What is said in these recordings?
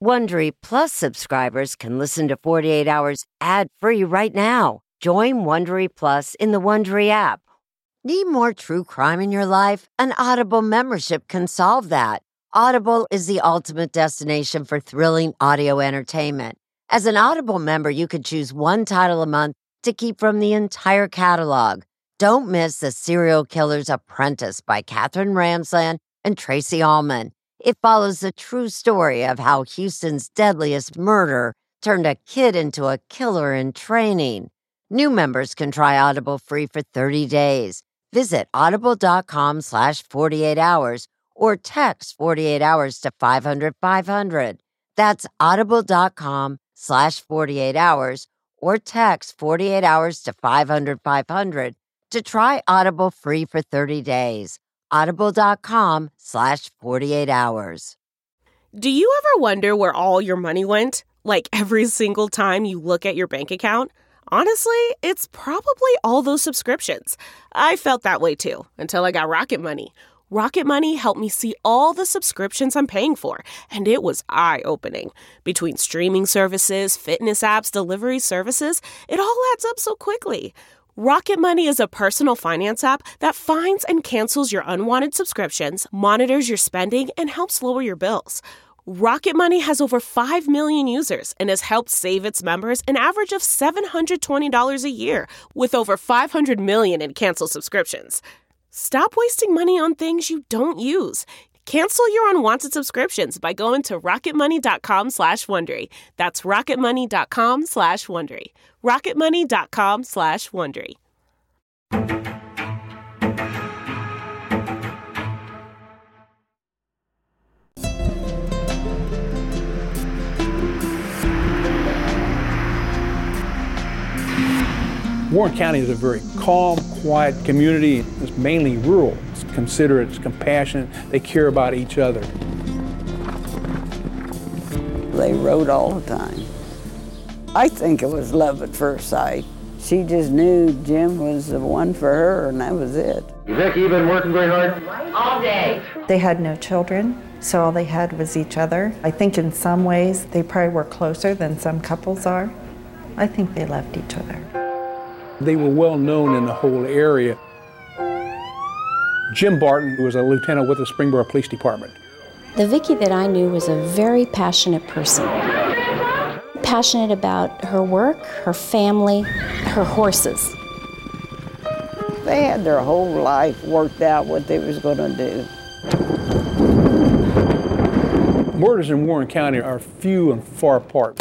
Wondery Plus subscribers can listen to 48 Hours ad-free right now. Join Wondery Plus in the Wondery app. Need more true crime in your life? An Audible membership can solve that. Audible is the ultimate destination for thrilling audio entertainment. As an Audible member, you can choose one title a month to keep from the entire catalog. Don't miss The Serial Killer's Apprentice by Katherine Ramsland and Tracy Ullman. It follows the true story of how Houston's deadliest murder turned a kid into a killer in training. New members can try Audible free for 30 days. Visit audible.com/48 hours or text 48 hours to 500-500. That's audible.com/48 hours or text 48 hours to 500-500 to try Audible free for 30 days. Audible.com/48 hours. Do you ever wonder where all your money went? Like every single time you look at your bank account? Honestly, it's probably all those subscriptions. I felt that way too, until I got Rocket Money. Rocket Money helped me see all the subscriptions I'm paying for, and it was eye-opening. Between streaming services, fitness apps, delivery services, it all adds up so quickly. Rocket Money is a personal finance app that finds and cancels your unwanted subscriptions, monitors your spending, and helps lower your bills. Rocket Money has over 5 million users and has helped save its members an average of $720 a year, with over 500 million in canceled subscriptions. Stop wasting money on things you don't use. Cancel your unwanted subscriptions by going to rocketmoney.com/Wondery. That's rocketmoney.com/Wondery. rocketmoney.com/Wondery. Warren County is a very calm, quiet community. It's mainly rural. It's considerate, it's compassionate. They care about each other. They rode all the time. I think it was love at first sight. She just knew Jim was the one for her, and that was it. Vicki, you been working very hard? All day. They had no children, so all they had was each other. I think in some ways they probably were closer than some couples are. I think they loved each other. They were well known in the whole area. Jim Barton was a lieutenant with the Springboro Police Department. The Vicki that I knew was a very passionate person. Passionate about her work, her family, her horses. They had their whole life worked out what they was going to do. Murders in Warren County are few and far apart.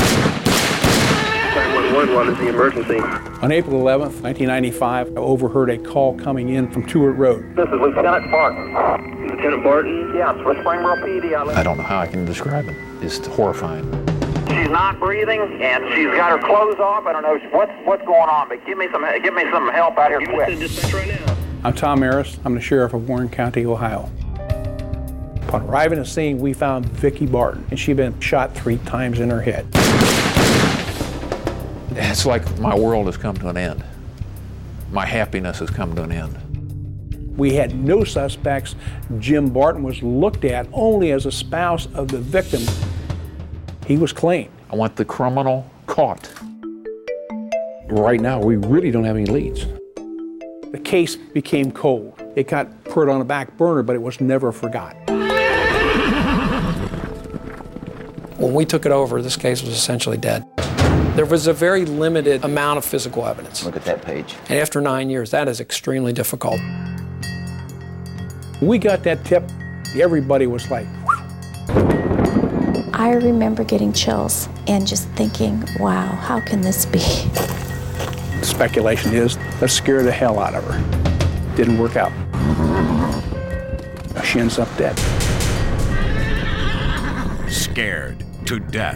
911, what is the emergency? On April 11th, 1995, I overheard a call coming in from Tewart Road. This is Lieutenant Barton. Lieutenant Barton? Yes, with Springboro PD. I don't know how I can describe it. It's horrifying. She's not breathing, and she's got her clothes off. I don't know what's going on, but give me some help out here quick. I'm Tom Harris. I'm the sheriff of Warren County, Ohio. Upon arriving at the scene, we found Vicki Barton, and she'd been shot 3 times in her head. It's like my world has come to an end. My happiness has come to an end. We had no suspects. Jim Barton was looked at only as a spouse of the victim. He was clean. I want the criminal caught. Right now, we really don't have any leads. The case became cold. It got put on a back burner, but it was never forgotten. When we took it over, this case was essentially dead. There was a very limited amount of physical evidence. Look at that page. And after 9 years, that is extremely difficult. When we got that tip, everybody was like, I remember getting chills and just thinking, wow, how can this be? Speculation is, let's scare the hell out of her. Didn't work out. She ends up dead. Scared to death.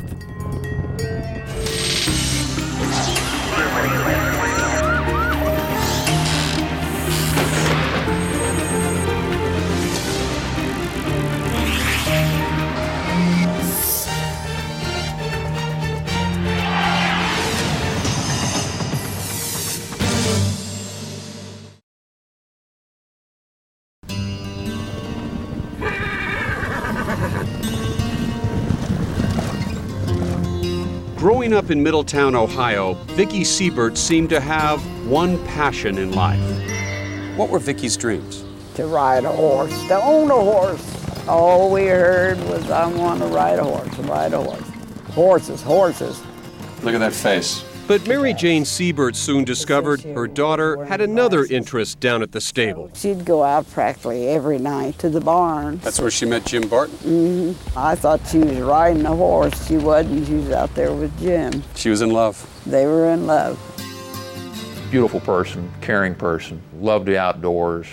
Growing up in Middletown, Ohio, Vicki Siebert seemed to have one passion in life. What were Vicki's dreams? To ride a horse, to own a horse. All we heard was, I want to ride a horse, ride a horse. Horses, horses. Look at that face. But Mary Jane Siebert soon discovered her daughter had another interest down at the stable. She'd go out practically every night to the barn. That's where she met Jim Barton? Mm-hmm. I thought she was riding a horse. She wasn't. She was out there with Jim. She was in love. They were in love. Beautiful person, caring person, loved the outdoors,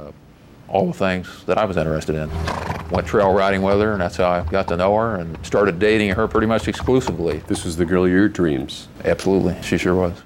all the things that I was interested in. Went trail riding with her, and that's how I got to know her and started dating her pretty much exclusively. This was the girl of your dreams. Absolutely, she sure was.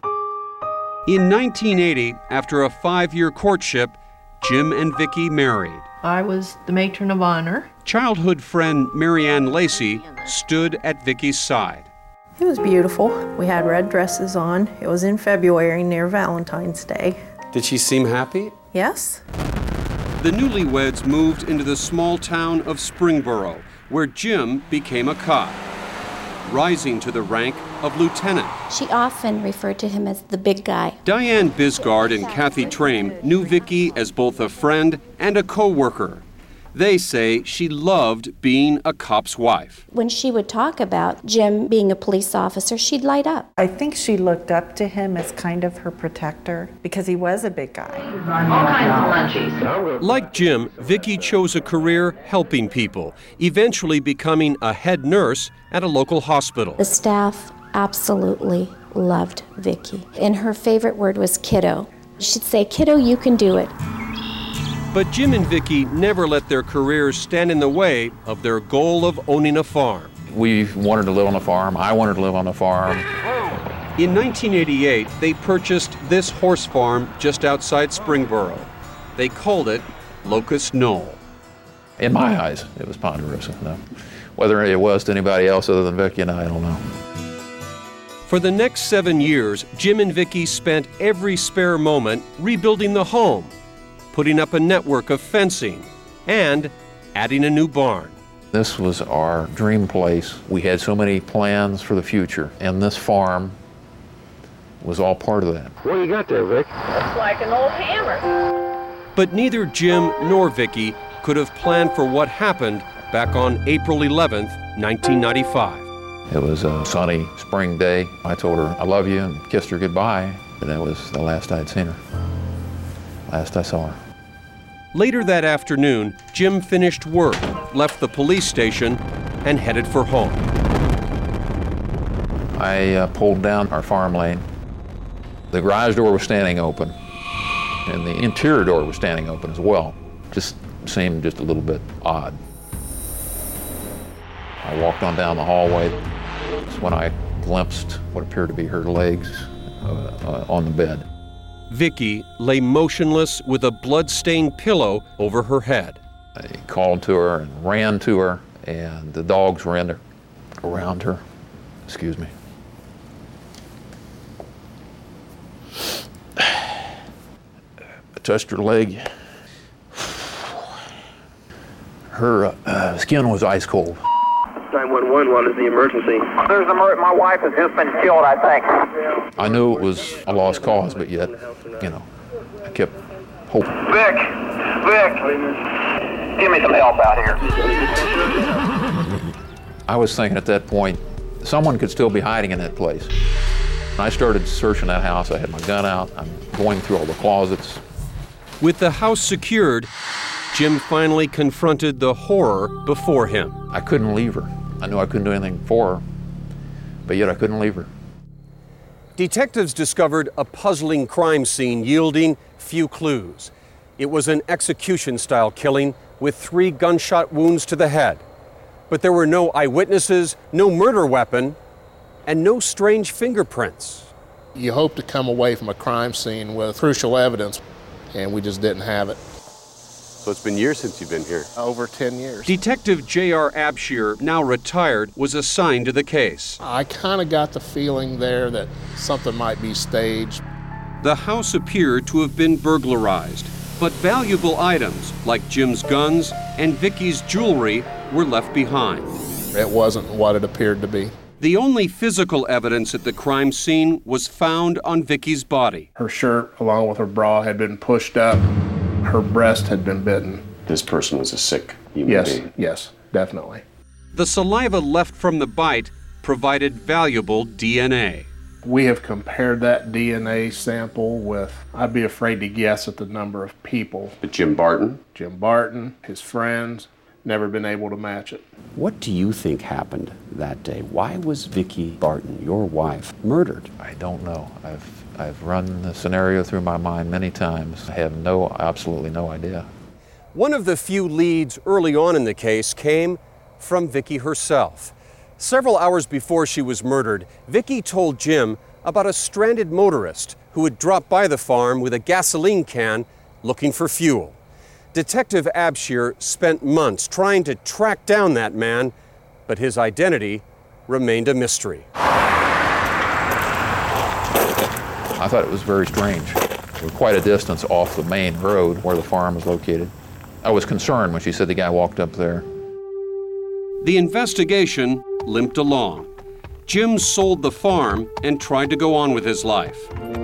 In 1980, after a 5-year courtship, Jim and Vicki married. I was the matron of honor. Childhood friend Marianne Lacey stood at Vicki's side. It was beautiful. We had red dresses on. It was in February near Valentine's Day. Did she seem happy? Yes. The newlyweds moved into the small town of Springboro, where Jim became a cop, rising to the rank of lieutenant. She often referred to him as the big guy. Diane Bisgard and Kathy Trame knew Vicki as both a friend and a co-worker. They say she loved being a cop's wife. When she would talk about Jim being a police officer, she'd light up. I think she looked up to him as kind of her protector because he was a big guy. All kinds of munchies. Like Jim, Vicki chose a career helping people, eventually becoming a head nurse at a local hospital. The staff absolutely loved Vicki. And her favorite word was kiddo. She'd say, "Kiddo, you can do it." But Jim and Vicki never let their careers stand in the way of their goal of owning a farm. We wanted to live on a farm. I wanted to live on a farm. In 1988, they purchased this horse farm just outside Springboro. They called it Locust Knoll. In my eyes, it was Ponderosa. No. Whether it was to anybody else other than Vicki and I don't know. For the next 7 years, Jim and Vicki spent every spare moment rebuilding the home, putting up a network of fencing, and adding a new barn. This was our dream place. We had so many plans for the future, and this farm was all part of that. What do you got there, Vic? Looks like an old hammer. But neither Jim nor Vicki could have planned for what happened back on April 11th, 1995. It was a sunny spring day. I told her I love you and kissed her goodbye, and that was the last I'd seen her. Last I saw her. Later that afternoon, Jim finished work, left the police station, and headed for home. I pulled down our farm lane. The garage door was standing open, and the interior door was standing open as well. Just seemed just a little bit odd. I walked on down the hallway. That's when I glimpsed what appeared to be her legs on the bed. Vicki lay motionless with a blood-stained pillow over her head. I called to her and ran to her, and the dogs ran around her. Excuse me. I touched her leg. Her skin was ice cold. 911, what is the emergency? My wife has just been killed, I think. I knew it was a lost cause, but yet, I kept hoping. Vic, give me some help out here. I was thinking at that point, someone could still be hiding in that place. And I started searching that house. I had my gun out. I'm going through all the closets. With the house secured, Jim finally confronted the horror before him. I couldn't leave her. I knew I couldn't do anything for her, but yet I couldn't leave her. Detectives discovered a puzzling crime scene yielding few clues. It was an execution-style killing with 3 gunshot wounds to the head. But there were no eyewitnesses, no murder weapon, and no strange fingerprints. You hope to come away from a crime scene with crucial evidence, and we just didn't have it. So it's been years since you've been here? Over 10 years. Detective J.R. Abshir, now retired, was assigned to the case. I kind of got the feeling there that something might be staged. The house appeared to have been burglarized, but valuable items like Jim's guns and Vicki's jewelry were left behind. It wasn't what it appeared to be. The only physical evidence at the crime scene was found on Vicky's body. Her shirt, along with her bra, had been pushed up. Her breast had been bitten. This person was a sick human being. Yes, definitely. The saliva left from the bite provided valuable DNA. We have compared that DNA sample with, I'd be afraid to guess at the number of people. But Jim Barton? Jim Barton, his friends, never been able to match it. What do you think happened that day? Why was Vicky Barton, your wife, murdered? I don't know. I've run the scenario through my mind many times. I have absolutely no idea. One of the few leads early on in the case came from Vicky herself. Several hours before she was murdered, Vicky told Jim about a stranded motorist who had dropped by the farm with a gasoline can looking for fuel. Detective Abshir spent months trying to track down that man, but his identity remained a mystery. I thought it was very strange. We're quite a distance off the main road where the farm is located. I was concerned when she said the guy walked up there. The investigation limped along. Jim sold the farm and tried to go on with his life.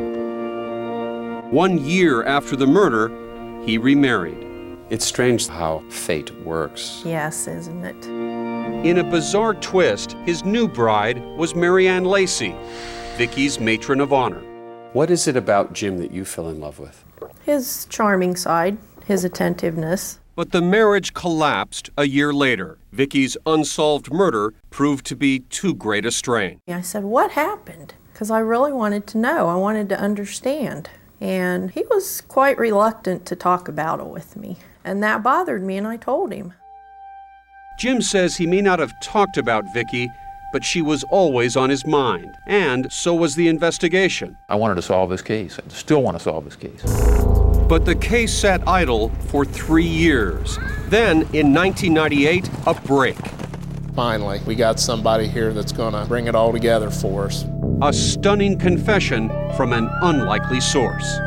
1 year after the murder, he remarried. It's strange how fate works. Yes, isn't it? In a bizarre twist, his new bride was Marianne Lacey, Vicky's matron of honor. What is it about Jim that you fell in love with? His charming side, his attentiveness. But the marriage collapsed a year later. Vicky's unsolved murder proved to be too great a strain. I said, what happened? Because I really wanted to know. I wanted to understand. And he was quite reluctant to talk about it with me. And that bothered me, and I told him. Jim says he may not have talked about Vicky, but she was always on his mind. And so was the investigation. I wanted to solve this case. I still want to solve this case. But the case sat idle for 3 years. Then, in 1998, a break. Finally, we got somebody here that's going to bring it all together for us. A stunning confession from an unlikely source.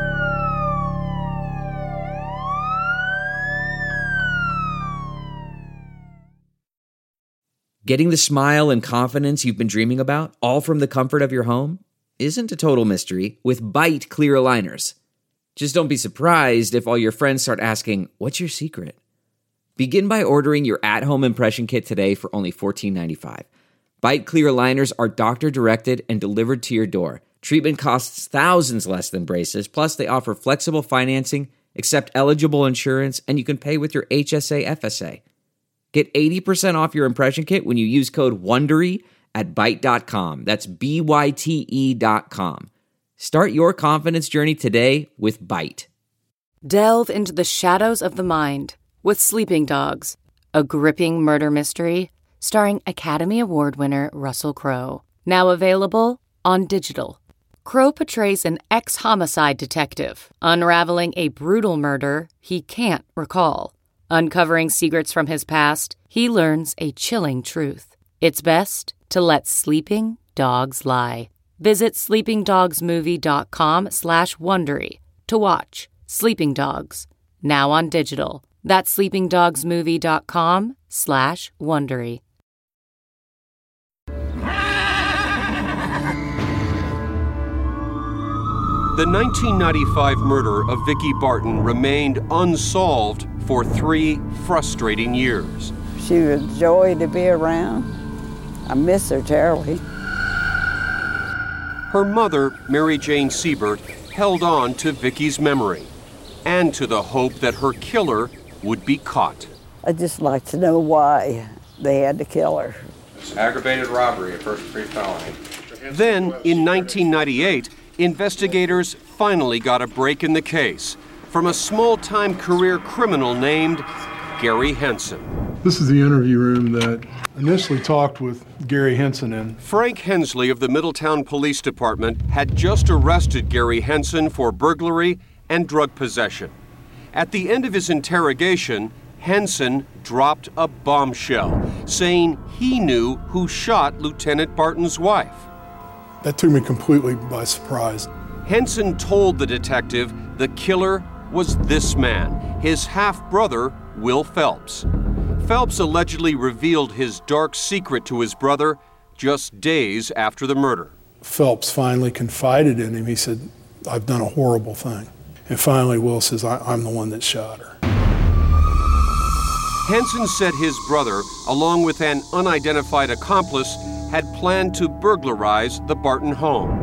Getting the smile and confidence you've been dreaming about, all from the comfort of your home, isn't a total mystery with Byte clear aligners. Just don't be surprised if all your friends start asking, what's your secret? Begin by ordering your at-home impression kit today for only $14.95. Byte clear aligners are doctor-directed and delivered to your door. Treatment costs thousands less than braces, plus they offer flexible financing, accept eligible insurance, and you can pay with your HSA FSA. Get 80% off your impression kit when you use code WONDERY at Byte.com. That's BYTE.com. Start your confidence journey today with Byte. Delve into the shadows of the mind with Sleeping Dogs, a gripping murder mystery starring Academy Award winner Russell Crowe. Now available on digital. Crowe portrays an ex-homicide detective unraveling a brutal murder he can't recall. Uncovering secrets from his past, he learns a chilling truth. It's best to let sleeping dogs lie. Visit sleepingdogsmovie.com/Wondery to watch Sleeping Dogs, now on digital. That's sleepingdogsmovie.com/Wondery. The 1995 murder of Vicky Barton remained unsolved for 3 frustrating years. She was a joy to be around. I miss her terribly. Her mother, Mary Jane Siebert, held on to Vicky's memory and to the hope that her killer would be caught. I'd just like to know why they had to kill her. Aggravated robbery, a first-degree felony. Then, in 1998, investigators finally got a break in the case from a small-time career criminal named Gary Henson. This is the interview room that initially talked with Gary Henson in. Frank Hensley of the Middletown Police Department had just arrested Gary Henson for burglary and drug possession. At the end of his interrogation, Henson dropped a bombshell, saying he knew who shot Lieutenant Barton's wife. That took me completely by surprise. Henson told the detective the killer was this man, his half-brother, Will Phelps. Phelps allegedly revealed his dark secret to his brother just days after the murder. Phelps finally confided in him. He said, "I've done a horrible thing." And finally, Will says, I'm the one that shot her. Henson said his brother, along with an unidentified accomplice, had planned to burglarize the Barton home.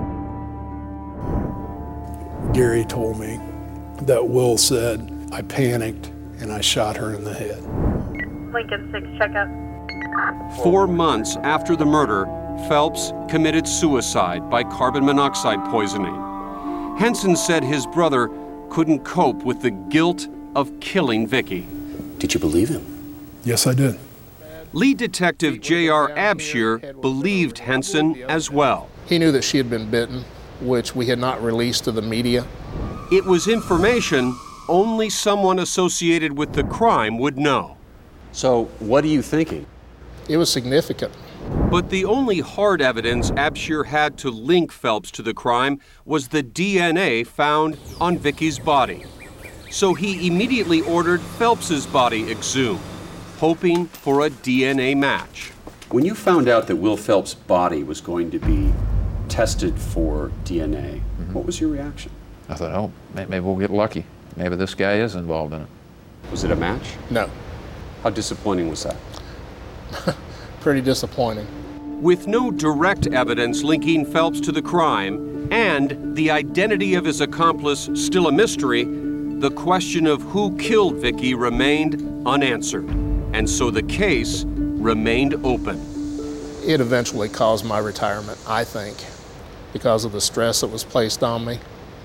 Gary told me that Will said, "I panicked and I shot her in the head." Lincoln 6, check up. 4 months after the murder, Phelps committed suicide by carbon monoxide poisoning. Henson said his brother couldn't cope with the guilt of killing Vicky. Did you believe him? Yes, I did. Lead Detective J.R. Abshire believed Henson as well. He knew that she had been bitten, which we had not released to the media. It was information only someone associated with the crime would know. So, what are you thinking? It was significant. But the only hard evidence Abshire had to link Phelps to the crime was the DNA found on Vicky's body. So he immediately ordered Phelps's body exhumed, hoping for a DNA match. When you found out that Will Phelps' body was going to be tested for DNA, what was your reaction? I thought, oh, maybe we'll get lucky. Maybe this guy is involved in it. Was it a match? No. How disappointing was that? Pretty disappointing. With no direct evidence linking Phelps to the crime and the identity of his accomplice still a mystery, the question of who killed Vicky remained unanswered, and so the case remained open. It eventually caused my retirement, I think, because of the stress that was placed on me.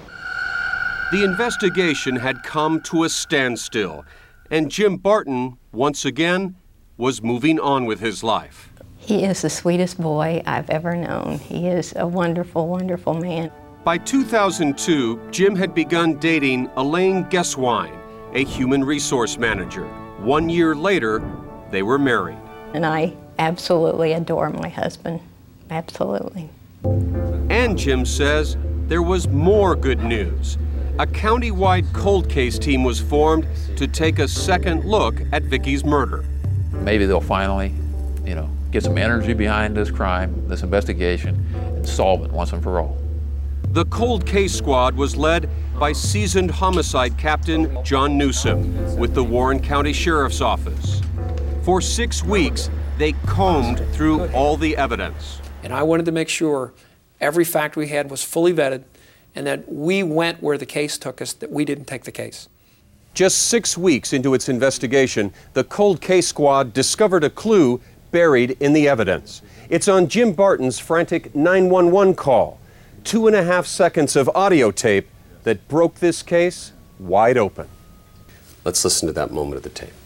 The investigation had come to a standstill, and Jim Barton, once again, was moving on with his life. He is the sweetest boy I've ever known. He is a wonderful, wonderful man. By 2002, Jim had begun dating Elaine Geswine, a human resource manager. 1 year later, they were married. And I absolutely adore my husband. Absolutely. And Jim says there was more good news. A county-wide cold case team was formed to take a second look at Vicky's murder. Maybe they'll finally, get some energy behind this crime, this investigation, and solve it once and for all. The cold case squad was led by seasoned homicide captain John Newsom with the Warren County Sheriff's Office. For 6 weeks, they combed through all the evidence. And I wanted to make sure every fact we had was fully vetted and that we went where the case took us, that we didn't take the case. Just 6 weeks into its investigation, the cold case squad discovered a clue buried in the evidence. It's on Jim Barton's frantic 911 call. 2.5 seconds of audio tape that broke this case wide open. Let's listen to that moment of the tape.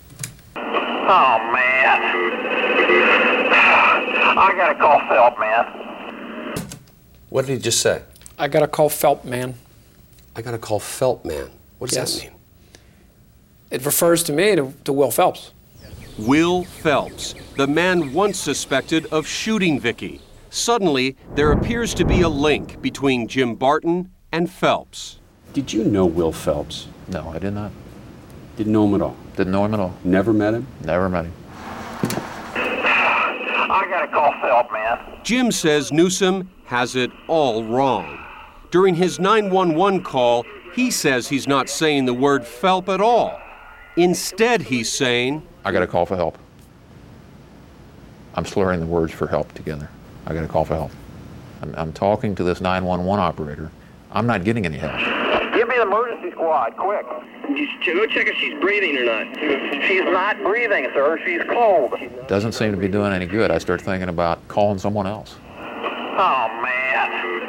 Oh, man. I gotta call Phelps, man. What did he just say? I gotta call Phelps, man. I gotta call Phelps, man. What does Yes. that mean? It refers to me to Will Phelps. Will Phelps, the man once suspected of shooting Vicky. Suddenly, there appears to be a link between Jim Barton and Phelps. Did you know Will Phelps? No, I did not. Didn't know him at all? Didn't know him at all. Never met him? Never met him. I gotta call Phelps, man. Jim says Newsom has it all wrong. During his 911 call, he says he's not saying the word Phelps at all. Instead, he's saying, I got a call for help. I'm slurring the words for help together. I got a call for help. I'm talking to this 911 operator. I'm not getting any help. Give me the emergency squad, quick. Go check if she's breathing or not. She's not breathing, sir. She's cold. Doesn't seem to be doing any good. I start thinking about calling someone else. Oh, man.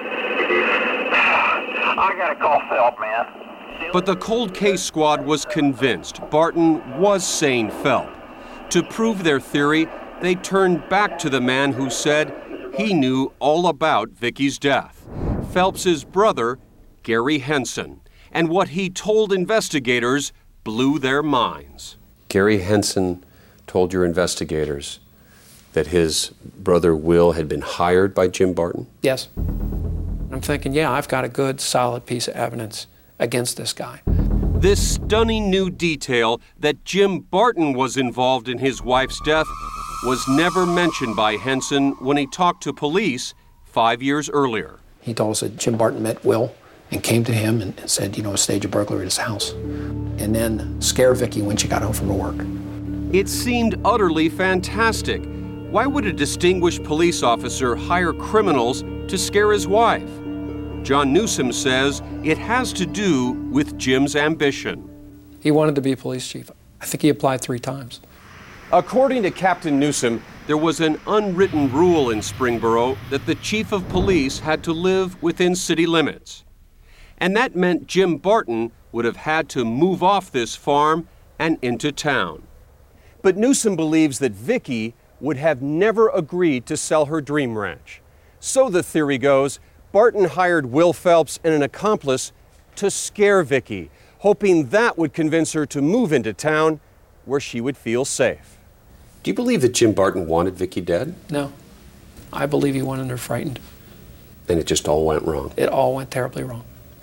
I gotta call Phelps, man. But the cold case squad was convinced Barton was saying Phelps. To prove their theory, they turned back to the man who said he knew all about Vicky's death, Phelps's brother, Gary Henson. And what he told investigators blew their minds. Gary Henson told your investigators that his brother Will had been hired by Jim Barton? Yes. I'm thinking, yeah, I've got a good, solid piece of evidence against this guy. This stunning new detail that Jim Barton was involved in his wife's death was never mentioned by Henson when he talked to police 5 years earlier. He told us that Jim Barton met Will and came to him and said, stage a burglary at his house, and then scare Vicky when she got home from her work. It seemed utterly fantastic. Why would a distinguished police officer hire criminals to scare his wife? John Newsom says it has to do with Jim's ambition. He wanted to be a police chief. I think he applied 3 times. According to Captain Newsom, there was an unwritten rule in Springboro that the chief of police had to live within city limits. And that meant Jim Barton would have had to move off this farm and into town. But Newsom believes that Vicky would have never agreed to sell her dream ranch. So the theory goes, Barton hired Will Phelps and an accomplice to scare Vicky, hoping that would convince her to move into town where she would feel safe. Do you believe that Jim Barton wanted Vicky dead? No. I believe he wanted her frightened. And it just all went wrong? It all went terribly wrong.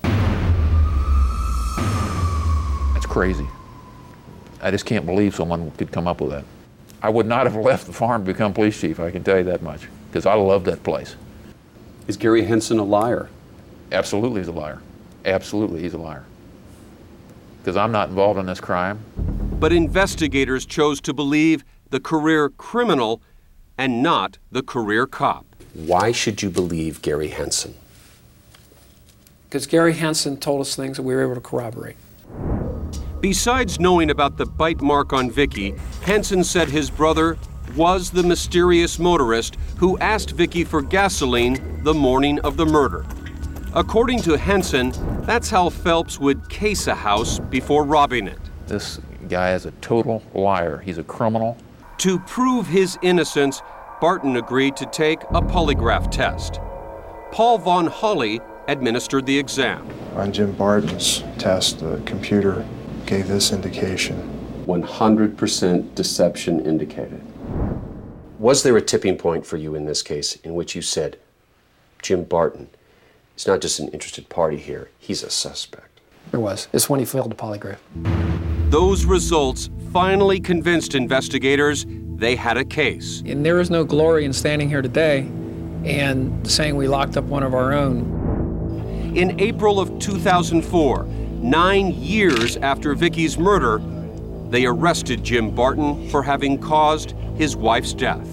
That's crazy. I just can't believe someone could come up with that. I would not have left the farm to become police chief, I can tell you that much, because I love that place. Is Gary Henson a liar? Absolutely he's a liar. Absolutely he's a liar. Because I'm not involved in this crime. But investigators chose to believe the career criminal and not the career cop. Why should you believe Gary Henson? Because Gary Henson told us things that we were able to corroborate. Besides knowing about the bite mark on Vicky, Henson said his brother was the mysterious motorist who asked Vicky for gasoline the morning of the murder. According to Henson, that's how Phelps would case a house before robbing it. This guy is a total liar. He's a criminal. To prove his innocence, Barton agreed to take a polygraph test. Paul Von Hawley administered the exam. On Jim Barton's test, the computer gave this indication. 100% deception indicated. Was there a tipping point for you in this case in which you said, Jim Barton is not just an interested party here, he's a suspect? There was. It's when he failed the polygraph. Those results finally convinced investigators they had a case. And there is no glory in standing here today and saying we locked up one of our own. In April of 2004, 9 years after Vicky's murder, they arrested Jim Barton for having caused his wife's death.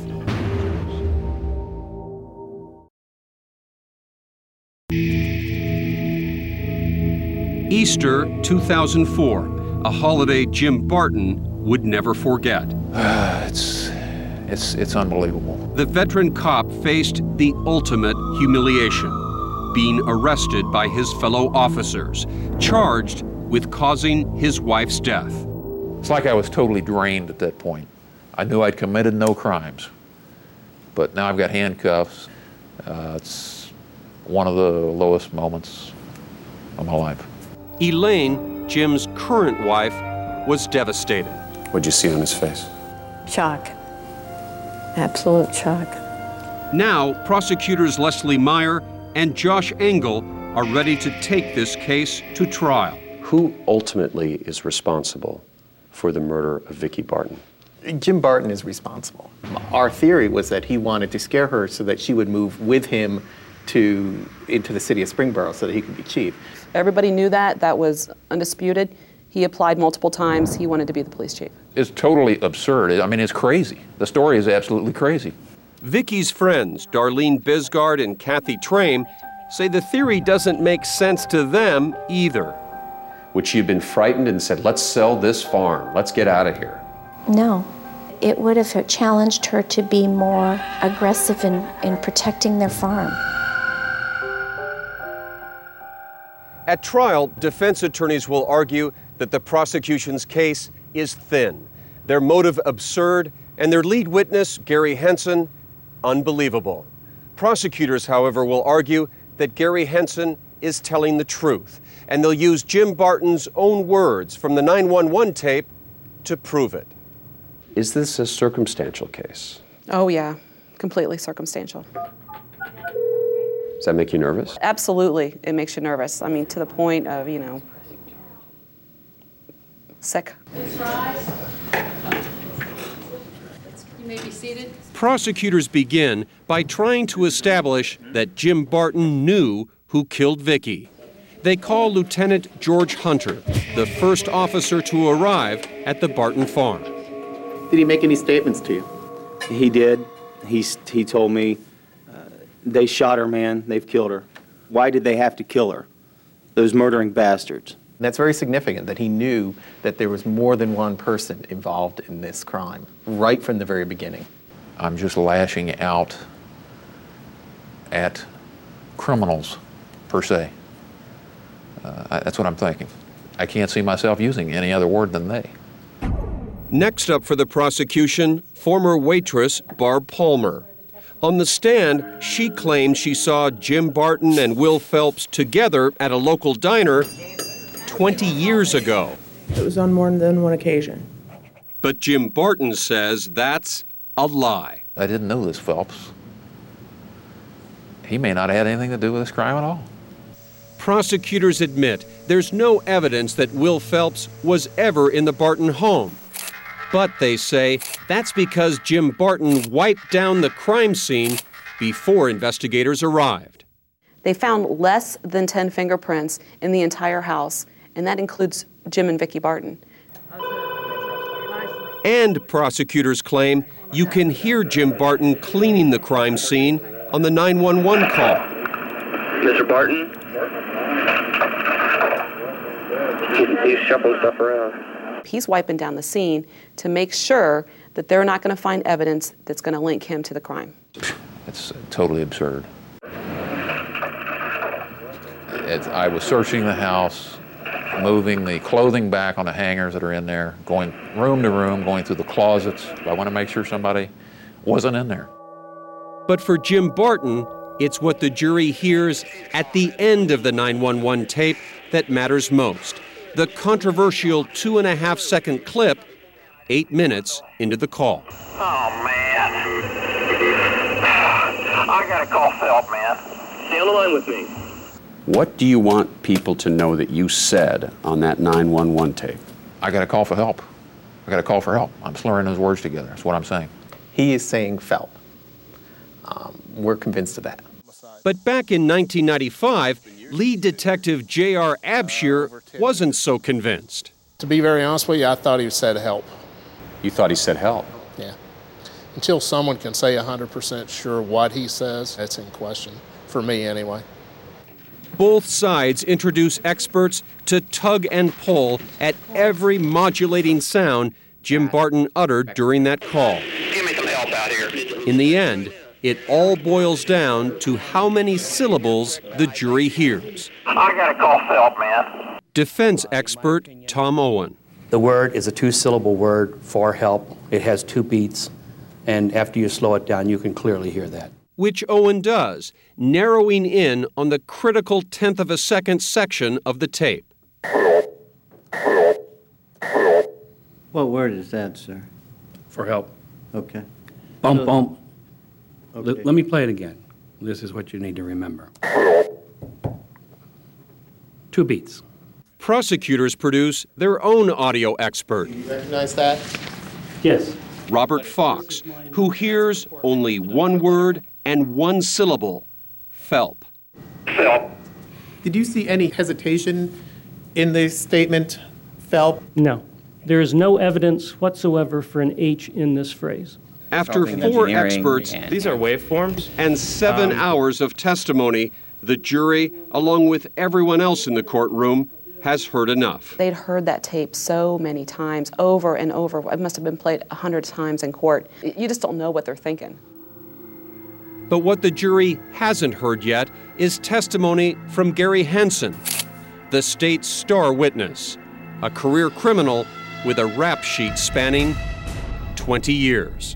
Easter 2004, a holiday Jim Barton would never forget. It's unbelievable. The veteran cop faced the ultimate humiliation, being arrested by his fellow officers, charged with causing his wife's death. It's like I was totally drained at that point. I knew I'd committed no crimes, but now I've got handcuffs. It's one of the lowest moments of my life. Elaine, Jim's current wife, was devastated. What'd you see on his face? Shock. Absolute shock. Now, prosecutors Leslie Meyer and Josh Engel are ready to take this case to trial. Who ultimately is responsible for the murder of Vicky Barton? Jim Barton is responsible. Our theory was that he wanted to scare her so that she would move with him into the city of Springboro so that he could be chief. Everybody knew that. That was undisputed. He applied multiple times. He wanted to be the police chief. It's totally absurd. I mean, it's crazy. The story is absolutely crazy. Vicky's friends, Darlene Bisgard and Kathy Trame, say the theory doesn't make sense to them either. Would she have been frightened and said, let's sell this farm, let's get out of here? No. It would have challenged her to be more aggressive in protecting their farm. At trial, defense attorneys will argue that the prosecution's case is thin, their motive absurd, and their lead witness, Gary Henson, unbelievable. Prosecutors, however, will argue that Gary Henson is telling the truth, and they'll use Jim Barton's own words from the 911 tape to prove it. Is this a circumstantial case? Oh, yeah, completely circumstantial. Does that make you nervous? Absolutely, it makes you nervous. I mean, to the point of, sick. may be seated. Prosecutors begin by trying to establish that Jim Barton knew who killed Vicki. They call Lieutenant George Hunter, the first officer to arrive at the Barton farm. Did he make any statements to you? He did. He told me, they shot her, man. They've killed her. Why did they have to kill her? Those murdering bastards. That's very significant that he knew that there was more than one person involved in this crime right from the very beginning. I'm just lashing out at criminals, per se. That's what I'm thinking. I can't see myself using any other word than they. Next up for the prosecution, former waitress Barb Palmer. On the stand, she claimed she saw Jim Barton and Will Phelps together at a local diner 20 years ago. It was on more than one occasion. But Jim Barton says that's a lie. I didn't know this Phelps. He may not have had anything to do with this crime at all. Prosecutors admit there's no evidence that Will Phelps was ever in the Barton home. But they say that's because Jim Barton wiped down the crime scene before investigators arrived. They found less than 10 fingerprints in the entire house, and that includes Jim and Vicki Barton. And prosecutors claim you can hear Jim Barton cleaning the crime scene on the 911 call. Mr. Barton? He's shuffling stuff around. He's wiping down the scene to make sure that they're not going to find evidence that's going to link him to the crime. It's totally absurd. I was searching the house, moving the clothing back on the hangers that are in there, going room to room, going through the closets. I want to make sure somebody wasn't in there. But for Jim Barton, it's what the jury hears at the end of the 911 tape that matters most. The controversial 2.5-second clip, 8 minutes into the call. Oh, man. I gotta call Phelps, man. Stay on the line with me. What do you want people to know that you said on that 911 tape? I got to call for help. I got to call for help. I'm slurring those words together. That's what I'm saying. He is saying Phelps. We're convinced of that. But back in 1995, lead detective J.R. Abshire wasn't so convinced. To be very honest with you, I thought he said help. You thought he said help? Yeah. Until someone can say 100% sure what he says, that's in question, for me anyway. Both sides introduce experts to tug and pull at every modulating sound Jim Barton uttered during that call. Give me some help out here. In the end, it all boils down to how many syllables the jury hears. I gotta call Phelps, man. Defense expert Tom Owen. The word is a 2-syllable word for help. It has 2 beats, and after you slow it down, you can clearly hear that. Which Owen does, narrowing in on the critical 1/10 of a second section of the tape. What word is that, sir? For help. Okay. Bump, bump. Okay. Let me play it again. This is what you need to remember. 2 beats. Prosecutors produce their own audio expert. Do you recognize that? Yes. Robert Fox, who hears only one word and one syllable, Phelps. Phelps. Did you see any hesitation in the statement, Phelps? No. There is no evidence whatsoever for an H in this phrase. After 4 experts These are waveforms? and 7 hours of testimony, the jury, along with everyone else in the courtroom, has heard enough. They'd heard that tape so many times, over and over. It must have been played 100 times in court. You just don't know what they're thinking. But what the jury hasn't heard yet is testimony from Gary Henson, the state's star witness, a career criminal with a rap sheet spanning 20 years.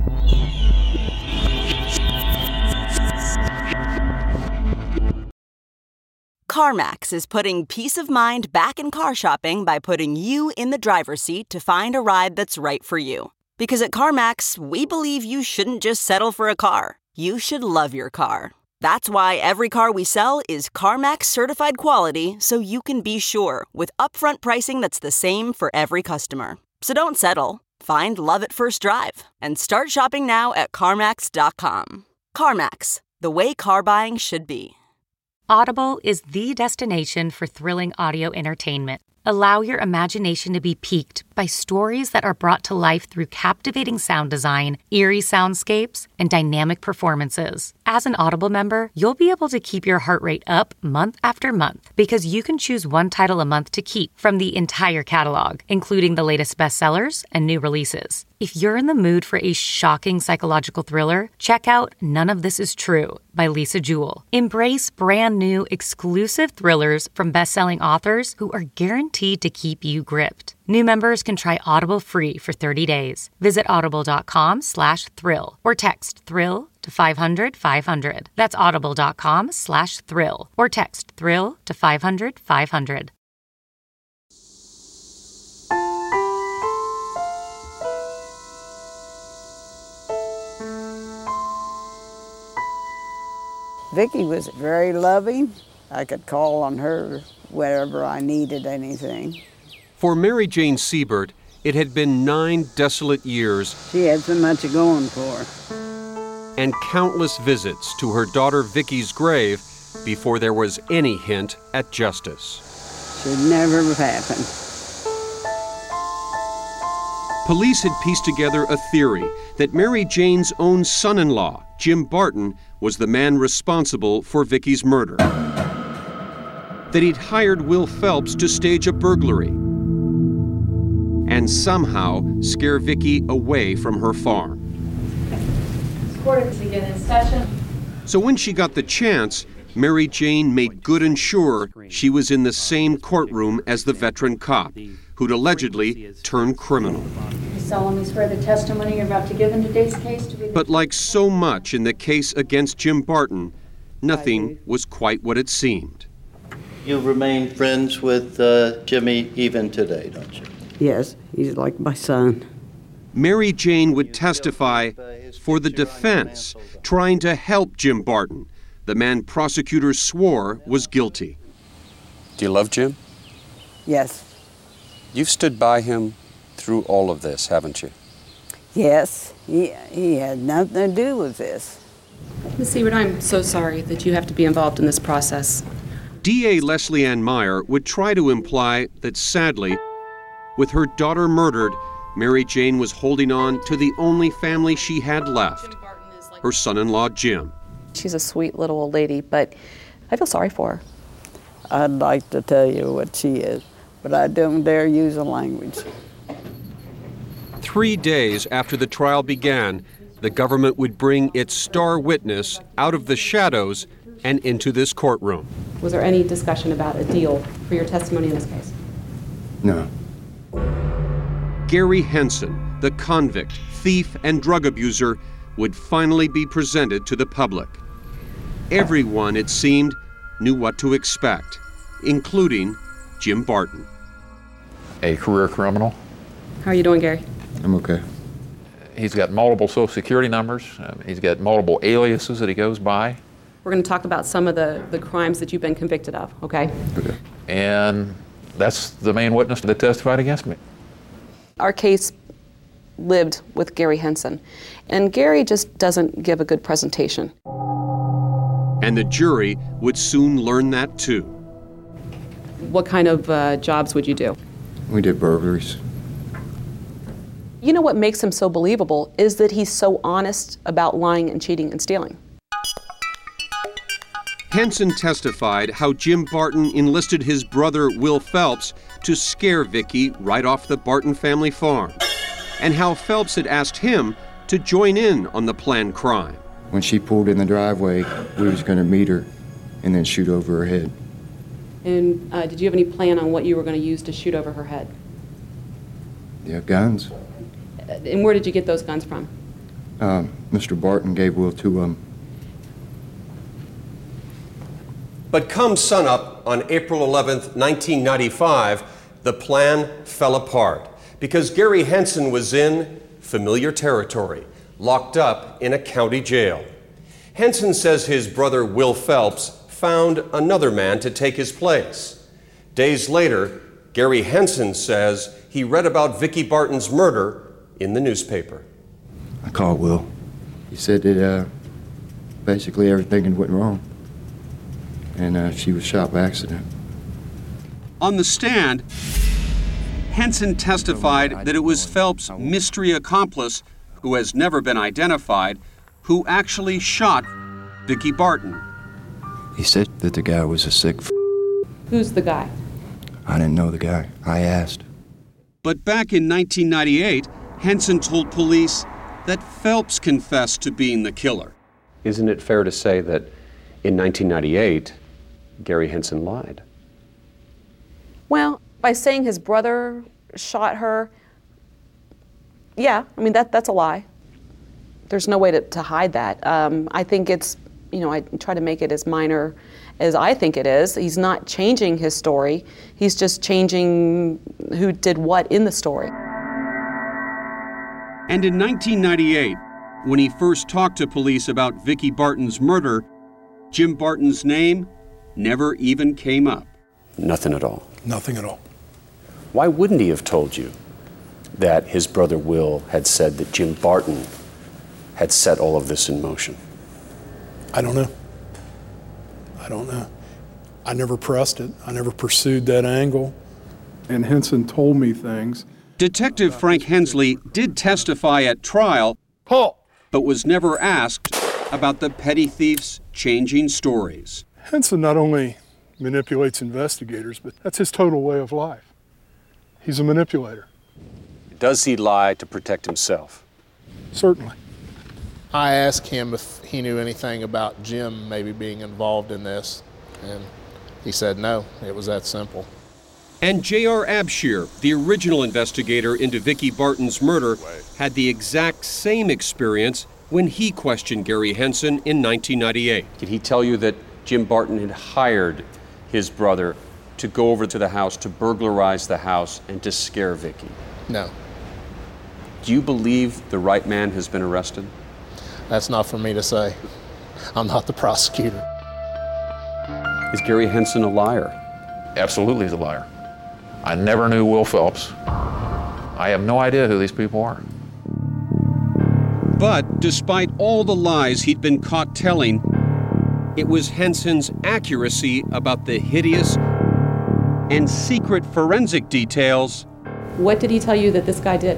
CarMax is putting peace of mind back in car shopping by putting you in the driver's seat to find a ride that's right for you. Because at CarMax, we believe you shouldn't just settle for a car. You should love your car. That's why every car we sell is CarMax certified quality, so you can be sure with upfront pricing that's the same for every customer. So don't settle. Find love at first drive and start shopping now at CarMax.com. CarMax, the way car buying should be. Audible is the destination for thrilling audio entertainment. Allow your imagination to be piqued by stories that are brought to life through captivating sound design, eerie soundscapes, and dynamic performances. As an Audible member, you'll be able to keep your heart rate up month after month because you can choose one title a month to keep from the entire catalog, including the latest bestsellers and new releases. If you're in the mood for a shocking psychological thriller, check out None of This Is True by Lisa Jewell. Embrace brand new, exclusive thrillers from best-selling authors who are guaranteed to keep you gripped. New members can try Audible free for 30 days. Visit audible.com/thrill or text thrill to 500-500. That's audible.com/thrill or text thrill to 500-500. Vicki was very loving. I could call on her whenever I needed anything. For Mary Jane Siebert, it had been 9 desolate years. She had so much going for her. And countless visits to her daughter Vicki's grave before there was any hint at justice. Should never have happened. Police had pieced together a theory that Mary Jane's own son-in-law, Jim Barton, was the man responsible for Vicki's murder. That he'd hired Will Phelps to stage a burglary and somehow scare Vicki away from her farm. Court is again in session. So when she got the chance, Mary Jane made good and sure she was in the same courtroom as the veteran cop, who'd allegedly turned criminal. You solemnly swear the testimony you're about to give in today's case to be... But like so much in the case against Jim Barton, nothing was quite what it seemed. You remain friends with Jimmy even today, don't you? Yes, he's like my son. Mary Jane would testify for the defense, trying to help Jim Barton, the man prosecutors swore was guilty. Do you love Jim? Yes. You've stood by him through all of this, haven't you? Yes, he had nothing to do with this. Ms. Siebert, I'm so sorry that you have to be involved in this process. DA Leslie Ann Meyer would try to imply that sadly, with her daughter murdered, Mary Jane was holding on to the only family she had left, her son-in-law Jim. She's a sweet little old lady, but I feel sorry for her. I'd like to tell you what she is, but I don't dare use the language. 3 days after the trial began, the government would bring its star witness out of the shadows and into this courtroom. Was there any discussion about a deal for your testimony in this case? No. Gary Henson, the convict, thief, and drug abuser, would finally be presented to the public. Everyone, it seemed, knew what to expect, including Jim Barton. A career criminal. How are you doing, Gary? I'm okay. He's got multiple Social Security numbers. He's got multiple aliases that he goes by. We're going to talk about some of the crimes that you've been convicted of, okay? Okay. And that's the main witness that testified against me. Our case lived with Gary Henson, and Gary just doesn't give a good presentation. And the jury would soon learn that too. What kind of jobs would you do? We did burglaries. You know what makes him so believable is that he's so honest about lying and cheating and stealing. Henson testified how Jim Barton enlisted his brother Will Phelps to scare Vicki right off the Barton family farm, and how Phelps had asked him to join in on the planned crime. When she pulled in the driveway, we was going to meet her and then shoot over her head. And did you have any plan on what you were going to use to shoot over her head? Yeah, guns. And where did you get those guns from? Mr. Barton gave Will 2 of them. But come sunup on April 11th, 1995, the plan fell apart because Gary Henson was in familiar territory, locked up in a county jail. Henson says his brother Will Phelps found another man to take his place. Days later, Gary Henson says he read about Vicki Barton's murder in the newspaper. I called Will. He said that basically everything had went wrong, and she was shot by accident. On the stand, Henson testified that it was Phelps' mystery accomplice, who has never been identified, who actually shot Vicky Barton. He said that the guy was a sick Who's the guy? I didn't know the guy. I asked. But back in 1998, Henson told police that Phelps confessed to being the killer. Isn't it fair to say that in 1998, Gary Henson lied? Well, by saying his brother shot her, yeah, I mean, that's a lie. There's no way to hide that. I think it's, I try to make it as minor as I think it is. He's not changing his story. He's just changing who did what in the story. And in 1998, when he first talked to police about Vicky Barton's murder, Jim Barton's name never even came up. Nothing at all. Nothing at all. Why wouldn't he have told you that his brother Will had said that Jim Barton had set all of this in motion? I don't know. I never pressed it. I never pursued that angle. And Henson told me things. Detective Frank Hensley did testify at trial, but was never asked about the petty thief's changing stories. Henson not only manipulates investigators, but that's his total way of life. He's a manipulator. Does he lie to protect himself? Certainly. I asked him if he knew anything about Jim maybe being involved in this, and he said no, it was that simple. And J.R. Abshir, the original investigator into Vicky Barton's murder, had the exact same experience when he questioned Gary Henson in 1998. Did he tell you that Jim Barton had hired his brother to go over to the house, to burglarize the house, and to scare Vicky? No. Do you believe the right man has been arrested? That's not for me to say. I'm not the prosecutor. Is Gary Henson a liar? Absolutely he's a liar. I never knew Will Phelps. I have no idea who these people are. But despite all the lies he'd been caught telling, it was Henson's accuracy about the hideous and secret forensic details. What did he tell you that this guy did?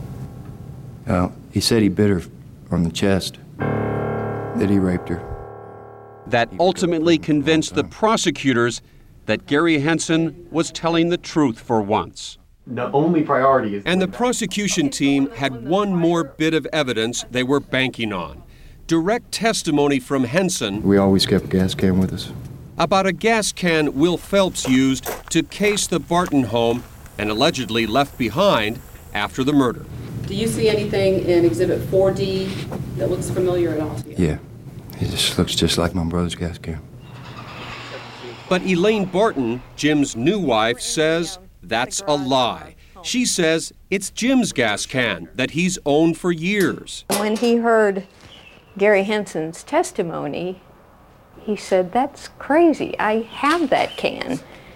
He said he bit her on the chest, that he raped her. That ultimately convinced the prosecutors that Gary Henson was telling the truth for once. The only priority is... And the prosecution team had one more bit of evidence they were banking on. Direct testimony from Henson. We always kept a gas can with us. About a gas can Will Phelps used to case the Barton home and allegedly left behind after the murder. Do you see anything in Exhibit 4D that looks familiar at all to you? Yeah, it just looks just like my brother's gas can. But Elaine Barton, Jim's new wife, says that's a lie. She says it's Jim's gas can that he's owned for years. When he heard Gary Henson's testimony, he said, "That's crazy. I have that can."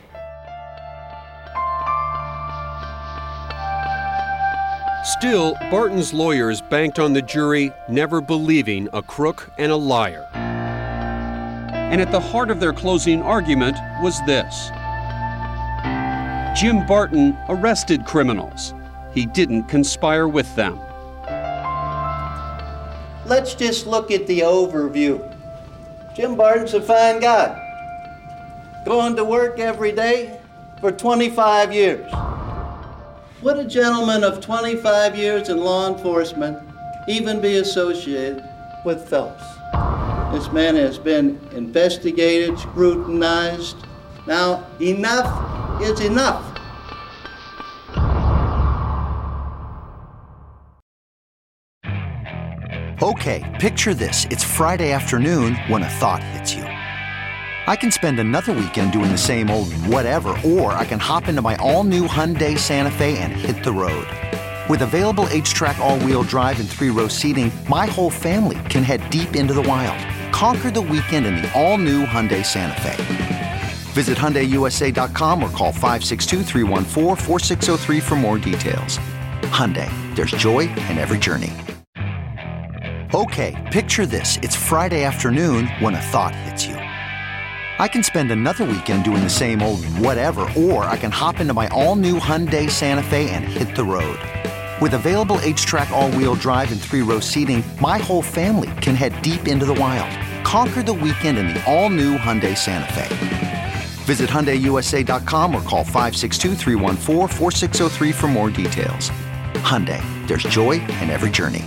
Still, Barton's lawyers banked on the jury never believing a crook and a liar. And at the heart of their closing argument was this: Jim Barton arrested criminals. He didn't conspire with them. Let's just look at the overview. Jim Barton's a fine guy. Going to work every day for 25 years. Would a gentleman of 25 years in law enforcement even be associated with Phelps? This man has been investigated, scrutinized. Now, enough is enough. Okay, picture this. It's Friday afternoon when a thought hits you. I can spend another weekend doing the same old whatever, or I can hop into my all-new Hyundai Santa Fe and hit the road. With available H-Track all-wheel drive and 3-row seating, my whole family can head deep into the wild. Conquer the weekend in the all-new Hyundai Santa Fe. Visit HyundaiUSA.com or call 562-314-4603 for more details. Hyundai, there's joy in every journey. Okay, picture this. It's Friday afternoon when a thought hits you. I can spend another weekend doing the same old whatever, or I can hop into my all-new Hyundai Santa Fe and hit the road. With available H-Track all-wheel drive and 3-row seating, my whole family can head deep into the wild. Conquer the weekend in the all-new Hyundai Santa Fe. Visit HyundaiUSA.com or call 562-314-4603 for more details. Hyundai, there's joy in every journey.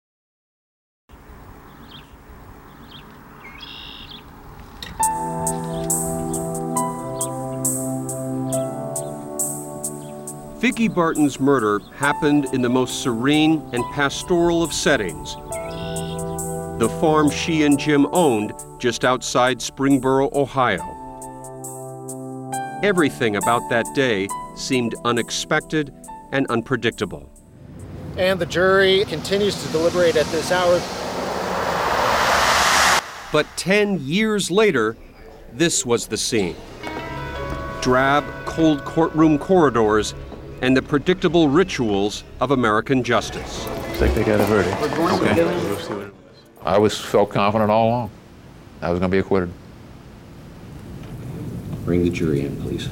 Vicki Barton's murder happened in the most serene and pastoral of settings. The farm she and Jim owned just outside Springboro, Ohio. Everything about that day seemed unexpected and unpredictable. And the jury continues to deliberate at this hour. But 10 years later, this was the scene. Drab, cold courtroom corridors and the predictable rituals of American justice. Looks like they got a verdict. We're going to do it. I felt confident all along. I was going to be acquitted. Bring the jury in, please.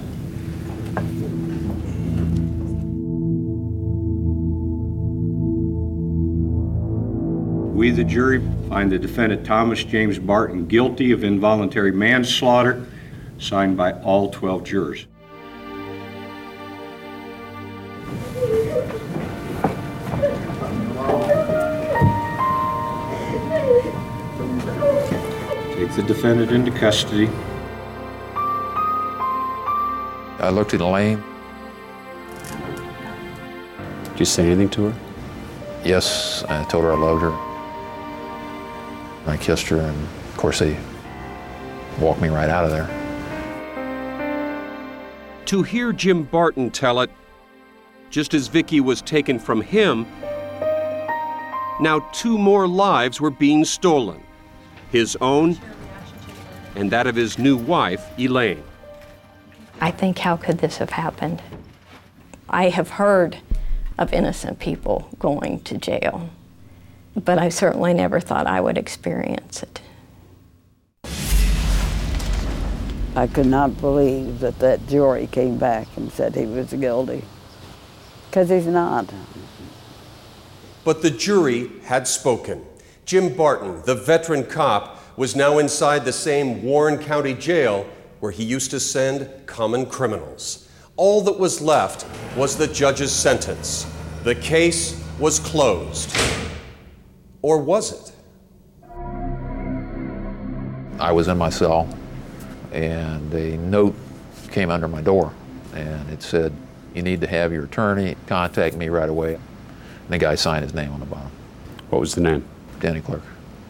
We, the jury, find the defendant Thomas James Barton guilty of involuntary manslaughter, signed by all 12 jurors. Take the defendant into custody. I looked at Elaine. Did you say anything to her? Yes, I told her I loved her. I kissed her, and of course they walked me right out of there. To hear Jim Barton tell it, just as Vicki was taken from him, now 2 more lives were being stolen. His own and that of his new wife, Elaine. I think, how could this have happened? I have heard of innocent people going to jail, but I certainly never thought I would experience it. I could not believe that that jury came back and said he was guilty, because he's not. But the jury had spoken. Jim Barton, the veteran cop, was now inside the same Warren County jail where he used to send common criminals. All that was left was the judge's sentence. The case was closed. Or was it? I was in my cell, and a note came under my door, and it said, "You need to have your attorney contact me right away." And the guy signed his name on the bottom. What was the name? Danny Clark.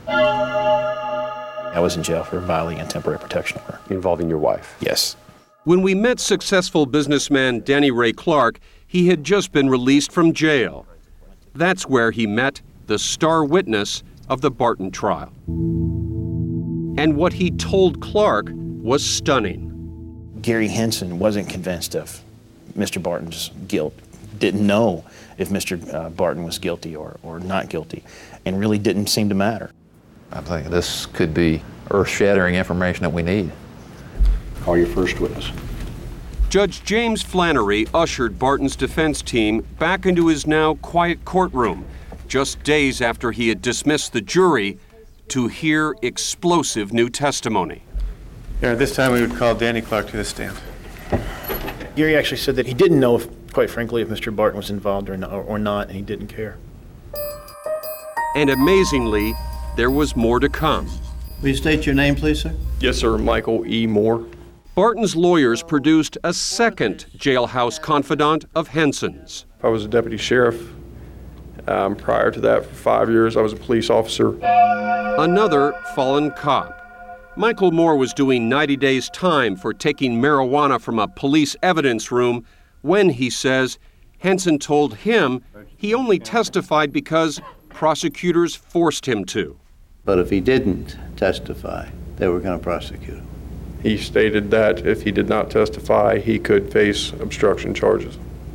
I was in jail for violating a temporary protection order. Involving your wife? Yes. When we met successful businessman Danny Ray Clark, he had just been released from jail. That's where he met the star witness of the Barton trial. And what he told Clark was stunning. Gary Henson wasn't convinced of Mr. Barton's guilt, didn't know if Mr. Barton was guilty or not guilty, and really didn't seem to matter. I'm thinking this could be earth-shattering information that we need. Call your first witness. Judge James Flannery ushered Barton's defense team back into his now quiet courtroom, just days after he had dismissed the jury to hear explosive new testimony. Yeah, this time we would call Danny Clark to the stand. Gary actually said that he didn't know, quite frankly, if Mr. Barton was involved or not, and he didn't care. And amazingly, there was more to come. Will you state your name, please, sir? Yes, sir. Michael E. Moore. Barton's lawyers produced a second jailhouse confidant of Henson's. I was a deputy sheriff. Prior to that, for 5 years, I was a police officer. Another fallen cop. Michael Moore was doing 90 days' time for taking marijuana from a police evidence room when, he says, Henson told him he only testified because prosecutors forced him to. But if he didn't testify, they were going to prosecute him. He stated that if he did not testify, he could face obstruction charges.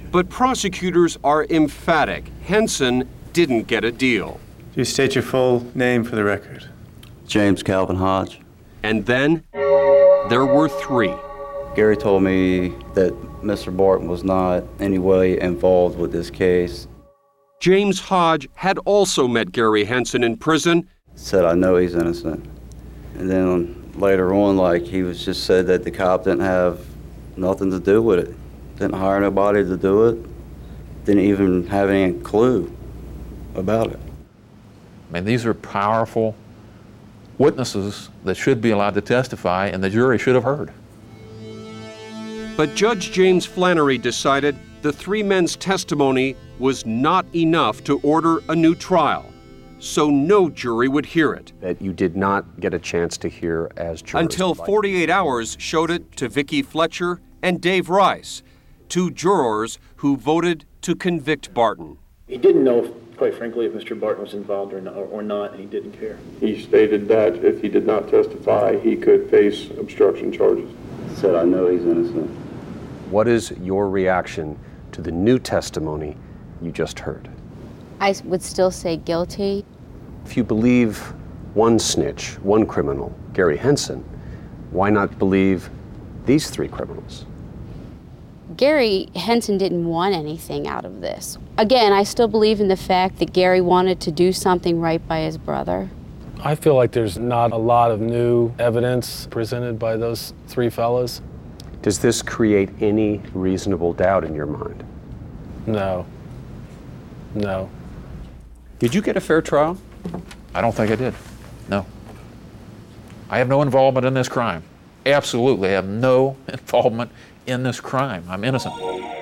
But prosecutors are emphatic. Henson didn't get a deal. Do you state your full name for the record? James Calvin Hodge. And then there were three. Gary told me that Mr. Barton was not in any way involved with this case. James Hodge had also met Gary Henson in prison. Said, I know he's innocent. And then later on, he was just said that the cop didn't have nothing to do with it. Didn't hire nobody to do it. Didn't even have any clue about it. I mean, these are powerful witnesses that should be allowed to testify, and the jury should have heard. But Judge James Flannery decided the three men's testimony was not enough to order a new trial, so no jury would hear it. That you did not get a chance to hear as jurors. Until 48 Hours showed it to Vicki Fletcher and Dave Rice, two jurors who voted to convict Barton. He didn't know, quite frankly, if Mr. Barton was involved or not, and he didn't care. He stated that if he did not testify, he could face obstruction charges. Said, I know he's innocent. What is your reaction to the new testimony you just heard? I would still say guilty. If you believe one snitch, one criminal, Gary Henson, why not believe these three criminals? Gary Henson didn't want anything out of this. Again, I still believe in the fact that Gary wanted to do something right by his brother. I feel like there's not a lot of new evidence presented by those three fellas. Does this create any reasonable doubt in your mind? No. No. Did you get a fair trial? I don't think I did. No. I have no involvement in this crime. Absolutely, I have no involvement in this crime. I'm innocent.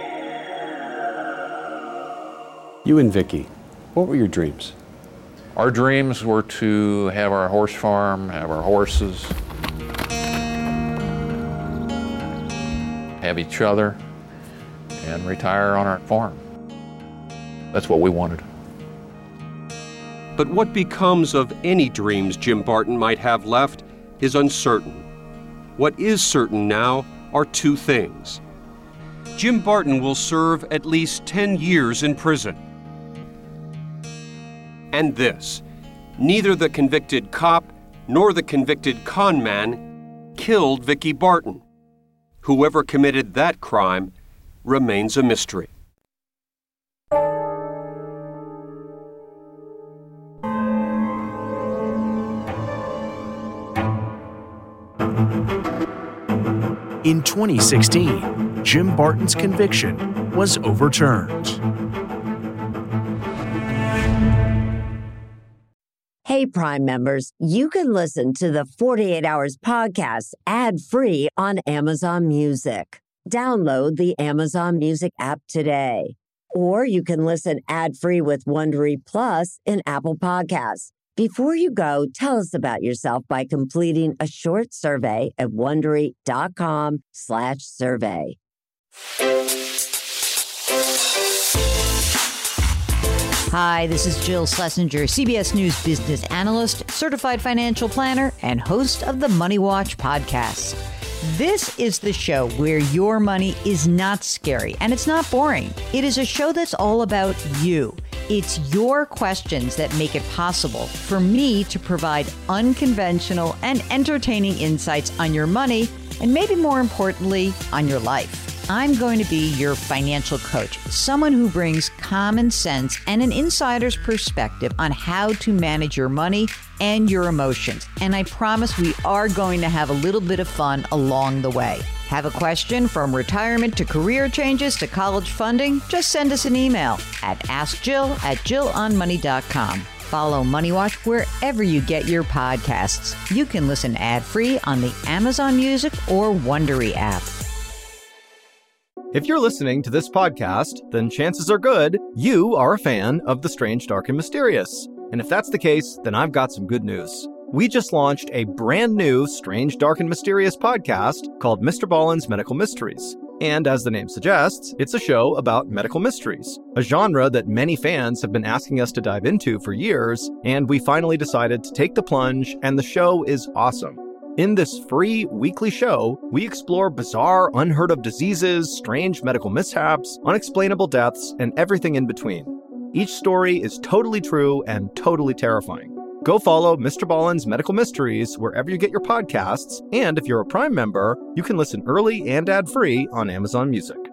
You and Vicki, what were your dreams? Our dreams were to have our horse farm, have our horses, have each other, and retire on our farm. That's what we wanted. But what becomes of any dreams Jim Barton might have left is uncertain. What is certain now are two things. Jim Barton will serve at least 10 years in prison. And this, neither the convicted cop nor the convicted con man killed Vicki Barton. Whoever committed that crime remains a mystery. In 2016, Jim Barton's conviction was overturned. Hey, Prime members, you can listen to the 48 Hours podcast ad-free on Amazon Music. Download the Amazon Music app today. Or you can listen ad-free with Wondery Plus in Apple Podcasts. Before you go, tell us about yourself by completing a short survey at Wondery.com/survey. Hi, this is Jill Schlesinger, CBS News business analyst, certified financial planner, and host of the Money Watch podcast. This is the show where your money is not scary and it's not boring. It is a show that's all about you. It's your questions that make it possible for me to provide unconventional and entertaining insights on your money and maybe more importantly, on your life. I'm going to be your financial coach, someone who brings common sense and an insider's perspective on how to manage your money and your emotions. And I promise we are going to have a little bit of fun along the way. Have a question from retirement to career changes to college funding? Just send us an email at askjill@jillonmoney.com. Follow Money Watch wherever you get your podcasts. You can listen ad-free on the Amazon Music or Wondery app. If you're listening to this podcast, then chances are good you are a fan of The Strange, Dark, and Mysterious. And if that's the case, then I've got some good news. We just launched a brand new Strange, Dark, and Mysterious podcast called Mr. Ballen's Medical Mysteries. And as the name suggests, it's a show about medical mysteries, a genre that many fans have been asking us to dive into for years, and we finally decided to take the plunge, and the show is awesome. In this free weekly show, we explore bizarre, unheard of diseases, strange medical mishaps, unexplainable deaths, and everything in between. Each story is totally true and totally terrifying. Go follow Mr. Ballen's Medical Mysteries wherever you get your podcasts, and if you're a Prime member, you can listen early and ad-free on Amazon Music.